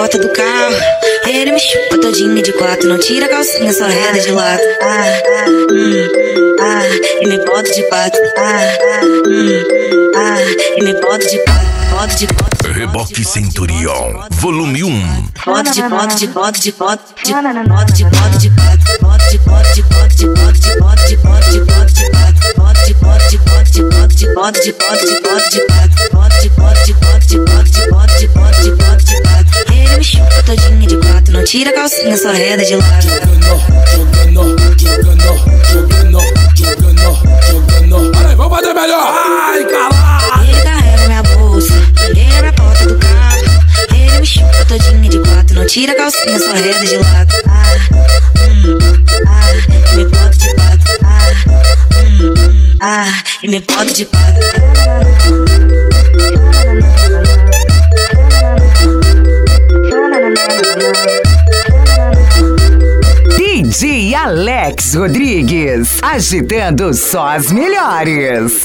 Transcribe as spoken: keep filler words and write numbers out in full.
porta do carro. Ele me chupa todinha de quatro, não tira a calcinha, só reda de lado. Ah, ah, hum, ah, e me bota de quatro. Ah, ah, hum, ah, e me bota de quatro. Bota de bota. Reboque Centurion, volume um. Bota de bota de bota de bota de bota de bota de quatro. Bota de bota de bota de bota de bota de bota de bota de quatro. Bota de bota de bota de bota de bota de bota de bota de quatro. Bota de bota de bota de bota de bota de bota de bota de quatro. Ele me chupa todinha de quatro, não tira a calcinha, só reda de lado. Jogando, jogando, jogando, jogando, jogando. Peraí, vamos fazer melhor. Ai, caralho. Ele carrega minha bolsa, ele abre a porta do carro. Ele me chupa todinha de quatro, não tira a calcinha, só reda de lado. Ah, hum, ah, e me bota de quatro. Ah, hum, ah, e me bota de quatro. D J Alex Rodrigues, agitando só as melhores.